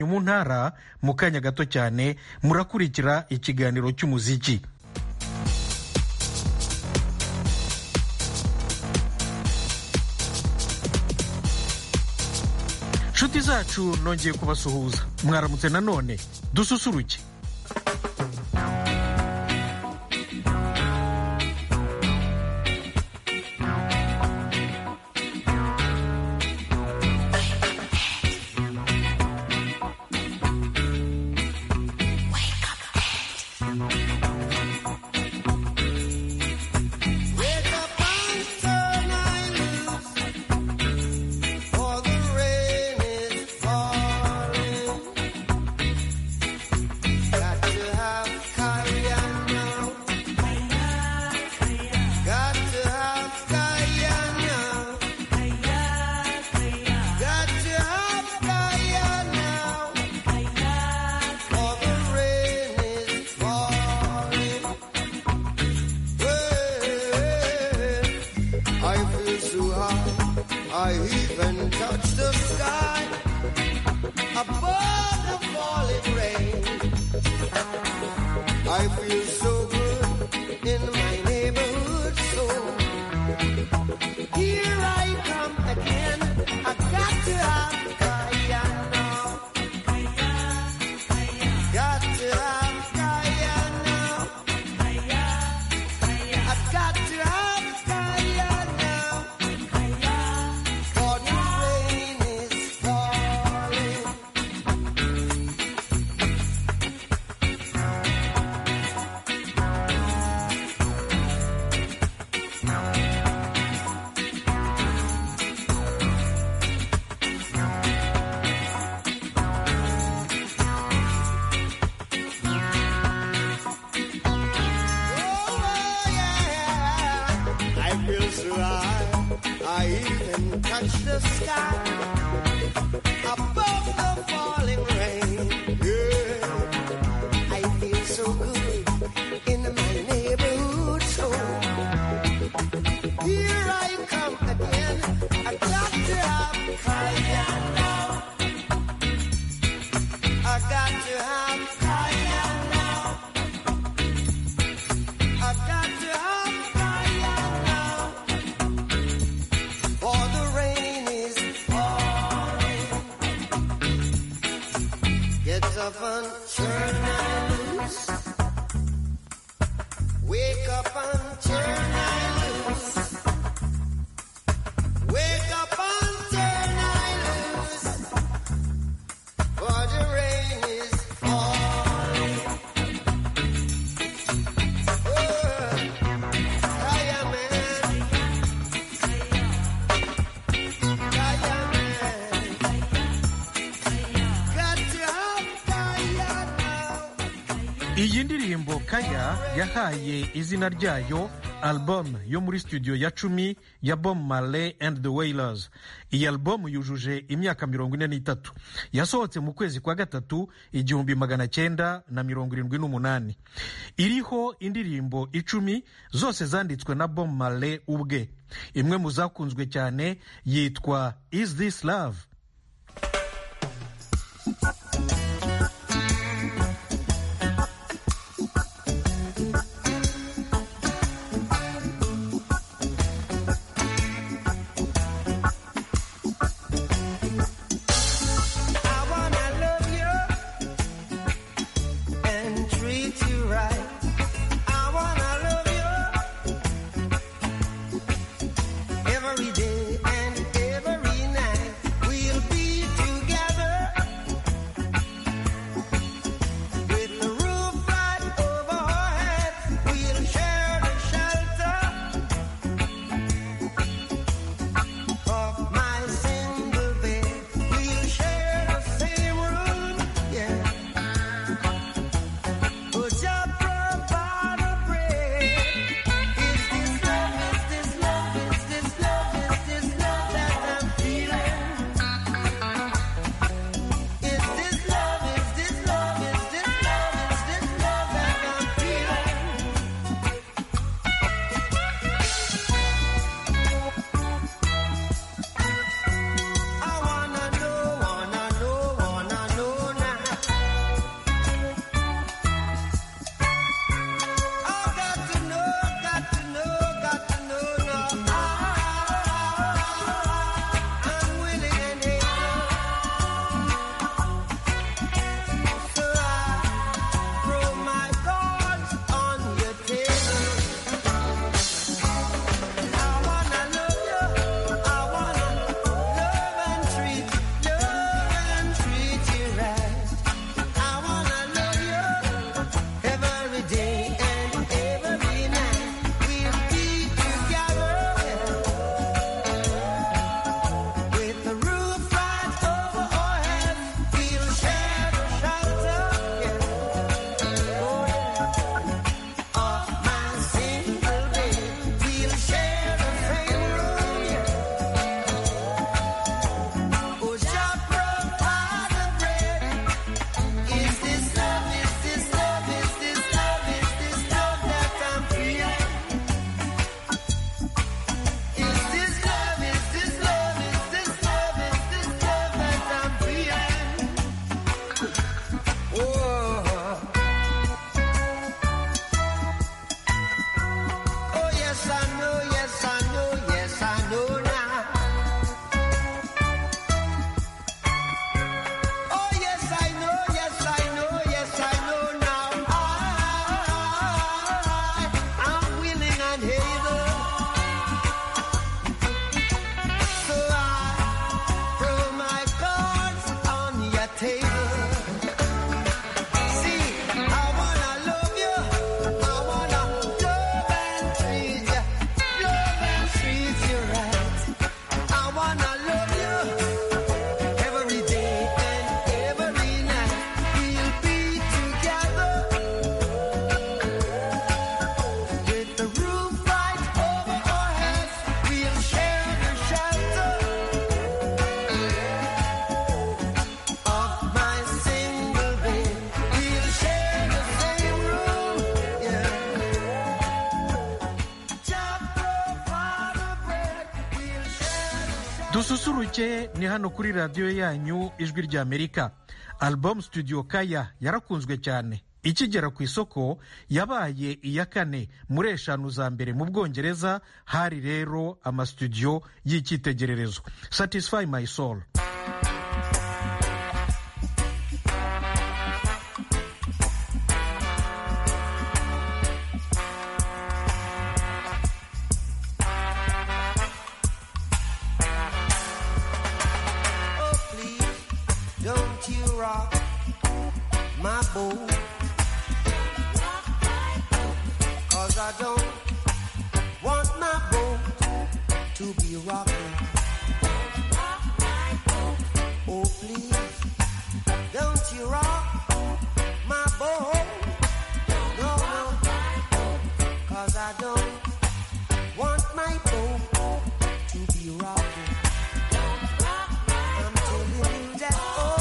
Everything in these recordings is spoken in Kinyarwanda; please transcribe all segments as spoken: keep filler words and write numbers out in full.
mu ntara mu kanya gato cyane murakurikira ikiganiro cy'umuziki. Nshuti zacu nongeye kubasuhuza, mwaramutse nanone, dususuruke. I even touch the sky above the falling rain. I feel so good in my neighborhood, so here I come again. I got to have Kaya now. Got to have Kaya now. I got to have Kaya now. For the rain is falling. I even touch the sky above the falling rain. Yeah, I feel so good in my neighborhood, so here I come again. I got to have Kaya now. I got to have Kaya now. I got to have Kaya now. For the rain is falling. Get up and turn I loose. Wake up and turn I loose. Wake up and turn I loose. For the rain is falling. Oh, Kaya man. Kaya man. Got to have Kaya now. Iyi ndirimbo Kaya yahaye izina ryayo album yo muri studio ya cumi ya Bob Marley and the Wailers. Iyi album yujuje imyaka mirongo ine n'itatu, yasohotse mu kwezi kwa gatatu igihumbi magana cyenda na mirongo irindwi n'umunani. Iriho indirimbo icumi zose zanditswe na Bob Marley ubwe. Imwe mu zakunzwe cyane yitwa Is This Love. I wanna love you and treat you right. I wanna love you every day and every night. We dususuruke ni hano kuri radiyo yanyu ijwi ry'Amerika. Album Studio Kaya yarakunzwe cyane, ikigera ku isoko yabaye iya kane muri eshanu za mbere mu Bwongereza. Hari rero amastudio y'icyitegererezo. Satisfy My Soul. My boat, 'cause I don't want my boat to be rocking. Oh please, don't you rock my boat, no, no, 'cause I don't want my boat to be rocking. I'm telling you that, oh,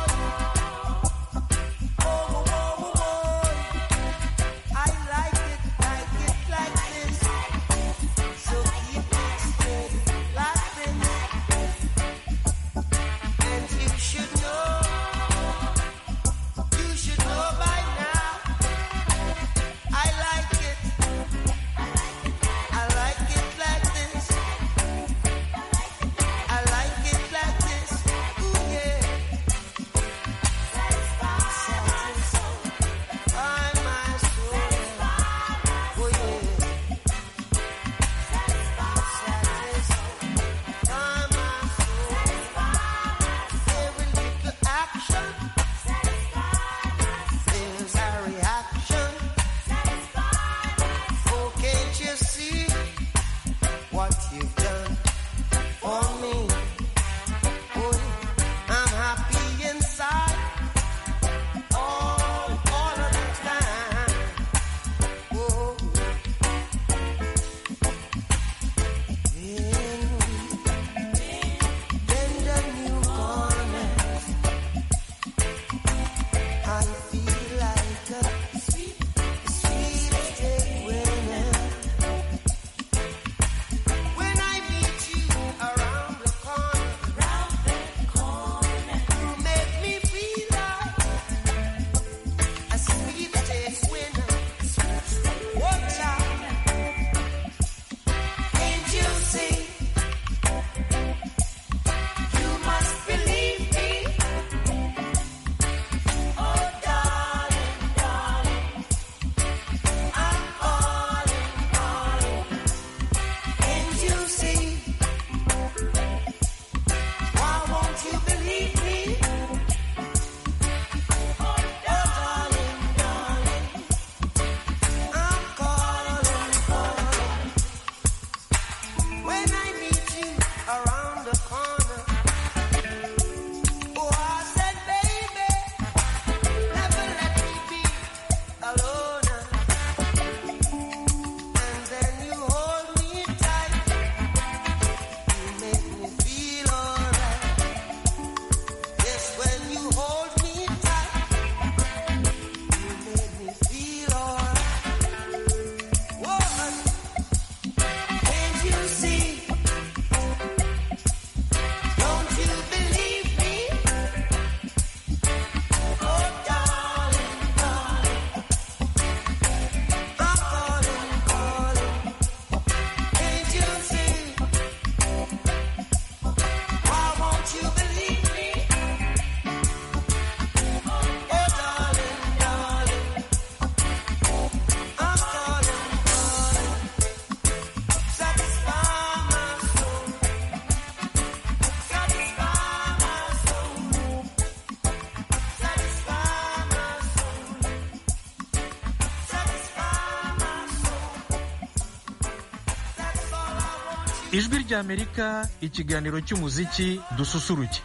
ijwi ry'Amerika, ikiganiro cy'umuziki dususuruke.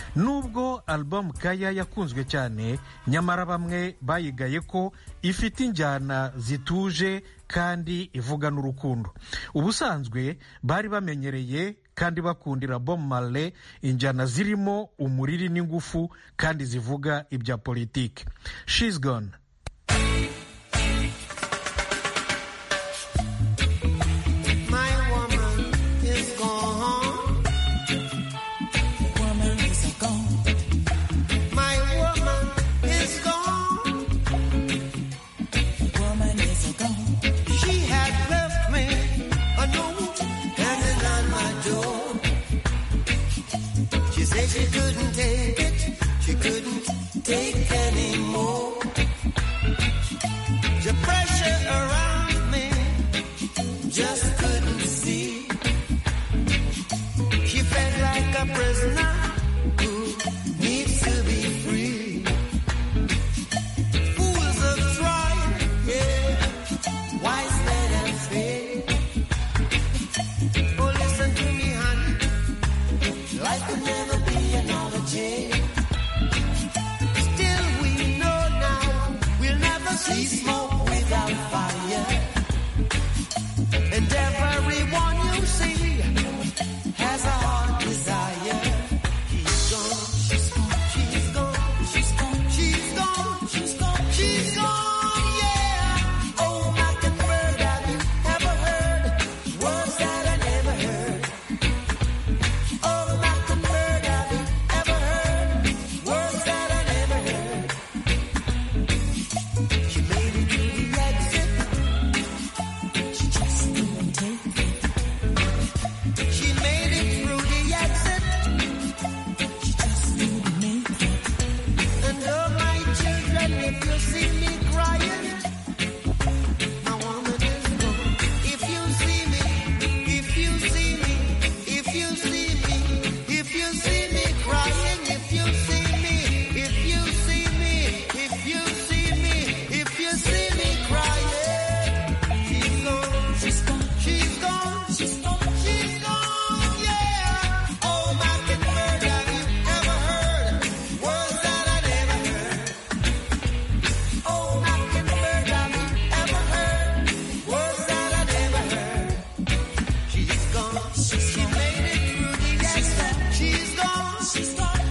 Nubwo album Kaya yakunzwe cyane, nyamara bamwe bayigaye ko ifite injyana zituje kandi ivuga n'urukundo. Ubusanzwe bari bamenyereye kandi bakundira Bob Marley injyana zirimo umuriri n'ingufu kandi zivuga ibya politiki. She's Gone. My woman is gone. take anymore. The pressure around me just couldn't see. She felt like a prisoner who needs to be free. Fools are trying, yeah, wise men have failed. Oh, listen to me, honey, life could never be another jail. Still we know now we'll never see smoke without fire. And everyone you see has a heart desire. He's gone, she's gone, she's gone, she's gone, she's gone, she's gone, she's gone, yeah. Oh, Mockingbird, have you ever heard words that I never heard? Oh, Mockingbird, have you ever heard words that I never heard? She made it through the exit. She just couldn't take it. She made it through the exit. She just couldn't make it. And oh, my children, if you see me crying, my woman is gone. If you see me, if you see me, if you see me, if you see me crying, if you see me, if you see me, if you see me, if you see me crying, she's gone, she's gone, she's gone, she's gone, she's gone, yeah. Oh, Mockingbird, have you ever heard words that I never heard? Oh, Mockingbird, have you ever heard words that I never heard? She's gone, she made it through the exit. She's gone, she's gone,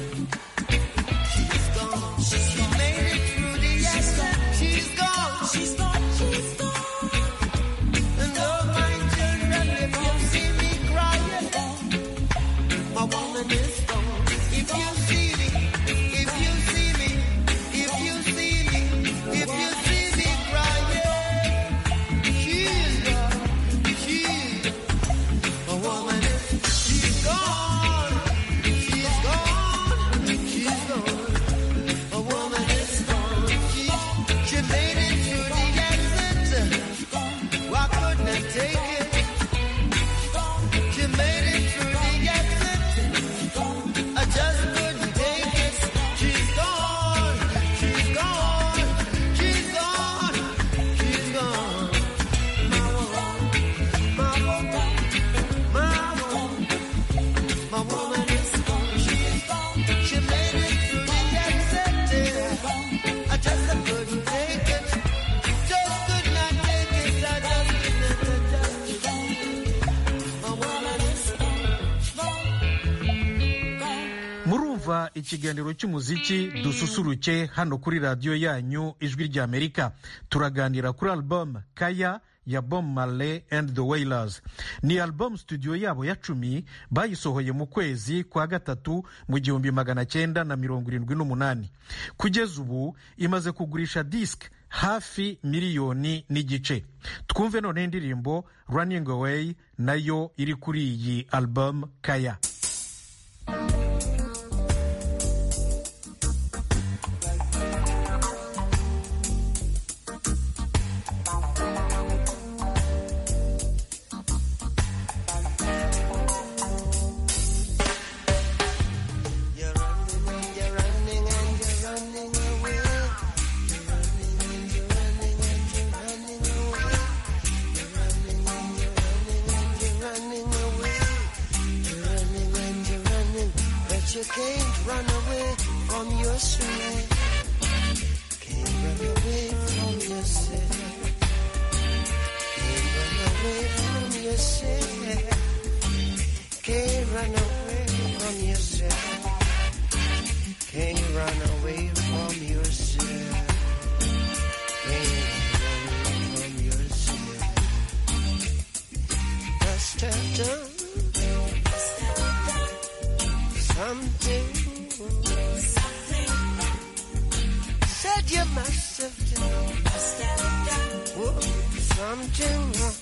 she's gone, she made it through the exit. She's gone, she's gone, she's gone. And oh, my children, if you see me crying, my woman is gone. If you see me, if you see me, if you see me, if you see me crying, she's gone, she's my woman is, she's gone, she's gone, she's gone. A woman is gone. She, she made it through the exit. Why couldn't I take it? She made it through the exit. I just couldn't take it. She's gone. She's gone. She's gone. She's gone. My woman. My woman. My woman. My woman is gone. She's gone. She made it through the exit. I just couldn't take it. Just could not take it. I just couldn't take it. My woman is gone. murumva ikiganiro cy'umuziki dususuruke hano kuri radiyo yanyu ijwi ry'Amerika. Turaganira kuri album Kaya ya Bob Marley and the Wailers. Ni album studio yabo ya cumi bayisohoye mu kwezi kwa gatatu mu gihumbi magana cyenda na mirongo irindwi n'umunani. Kugeza ubu imaze kugurisha disc hafi miliyoni n'igice. Twumve none indirimbo Running Away nayo iri kuri iyi album Kaya. You're running and you're running and you're running away. You're running and you're running and you're running away. You're running and you're running and you're running away. You're running and you're running, but you can't run away from yourself. Can't run away from yourself. Can't run away from yourself. Can't run away from yourself. Can't run away from yourself. Can't run away from yourself. Must have done something. Said you must have done whoa, something wrong.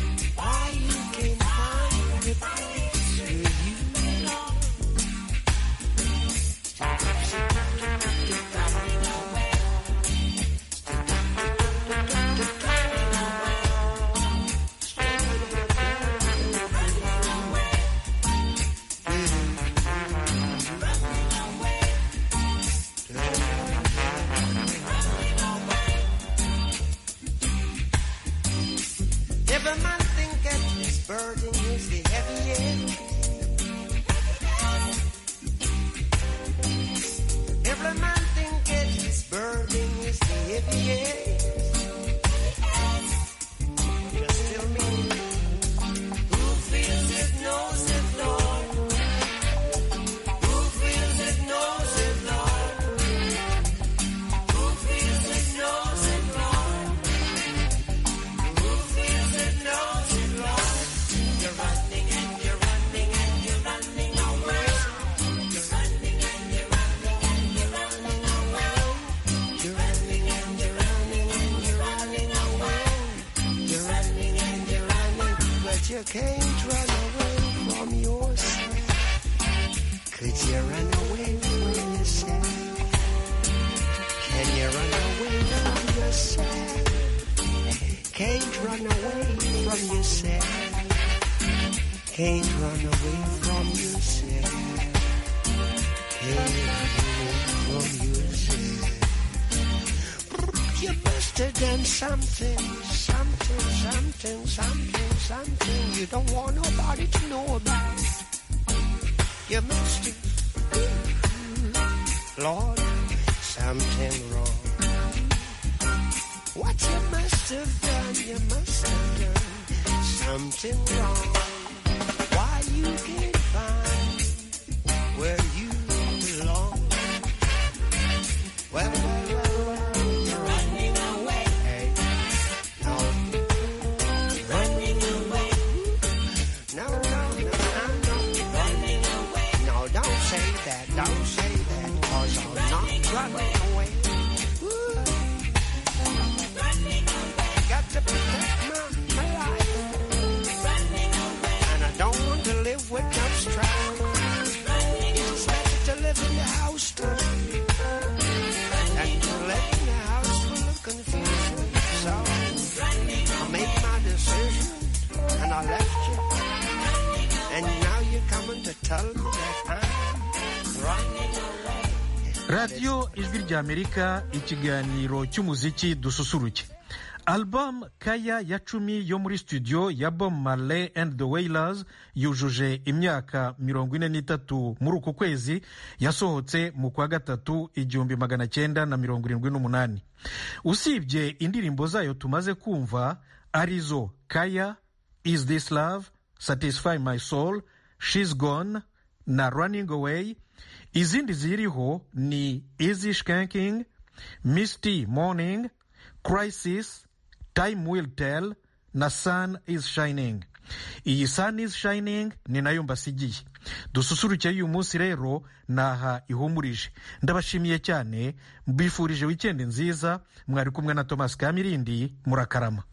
Why you can't find the place where you belong? you can't run away from yourself? Could you run away from yourself? Can you run away from yourself? Can't run away from yourself. Can't run away from yourself. Can't run away from yourself. You must have done something, something, something, something, something you don't want nobody to know about. You must have, Lord, something wrong. What you must have done, you must have done something wrong. Why you can't find where you belong? Well, well, well, well, you're running away. Hey, no, running away. No, no, no, no, no, running away. No, don't say that, don't say that, 'cause I'm not running away. Got to protect my, my life. Running away. And I don't want to live with no strife. It's better to live in the house too. And to live in the house full of confusion. So I made my decision and I left you. And now you're coming to tell me that I'm running away. radiyo ijwi ry'amerika, ikiganiro cy'umuziki dususuruke. Album Kaya ya cumi yo muri studio ya Bob Marley and the Wailers yujuje imyaka mirongo ine n'itatu muri uku kwezi, yasohotse mu kwa gatatu igihumbi magana cyenda na mirongo irindwi n'umunani. Usibye indirimbo zayo tumaze kumva arizo Kaya, Is This Love, Satisfy My Soul, She's Gone na Running Away, izindi ziriho ni Easy Skanking, Misty Morning, Crisis, Time Will Tell na Sun Is Shining. Iyi Sun Is Shining ni nayo mbasigiye. Dususurukeye uyu munsi rero naha ihumurije. Ndabashimiye cyane, mbifurije weekend nziza. Mwari kumwe na Thomas Kamirindi, murakarama.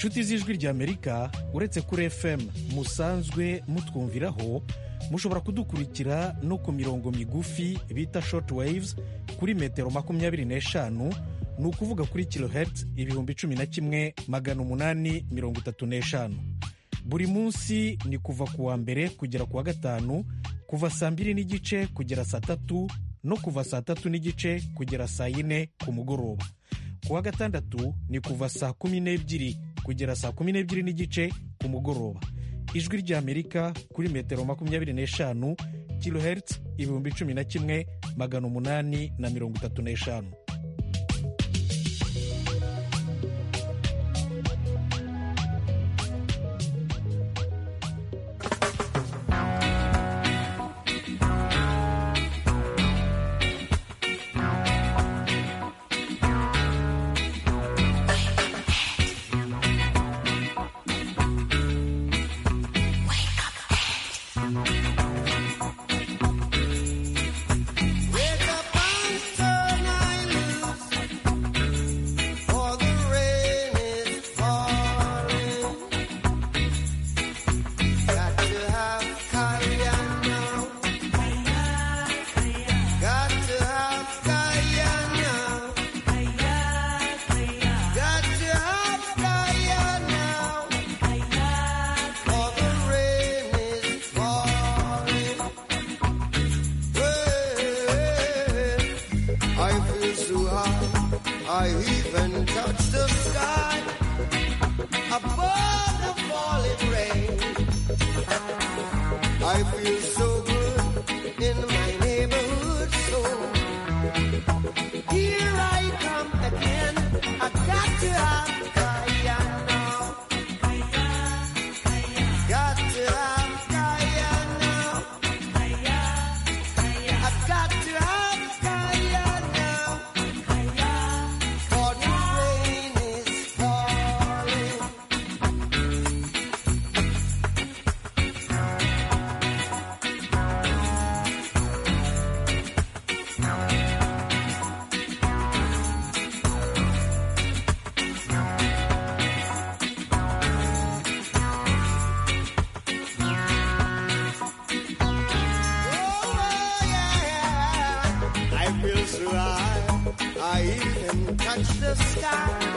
nshuti z'ijwi ry'amerika, uretse kuri F M musanzwe mutwumviraho, mushobora kudukurikira no ku mirongo migufi bita short waves kuri metero makumyabiri n'eshanu, ni ukuvuga kuri kilohertz ibihumbi cumi na kimwe magana umunani mirongo itatu n'eshanu. Buri munsi ni kuva ku wa mbere kugera ku wa gatanu, kuva saa mbiri n'igice kugera saa tatu no kuva saa tatu n'igice kugera saa yine ku mugoroba. Ku wa gatandatu ni kuva saa kumi n'ebyiri kugera saa kumi n'ebyiri n'igice ku mugoroba. Ijwi ry'Amerika kuri metero makumyabiri n'eshanu, kilohertz ibihumbi cumi na kimwe magana umunani na mirongo itatu n'eshanu. I even touch the sky above the falling rain. I feel so good in my neighborhood, so here I come again. I got to have Kaya now. Got to have Kaya now. I got to have Kaya now. For the rain is falling. I feel so high, I even touch the sky.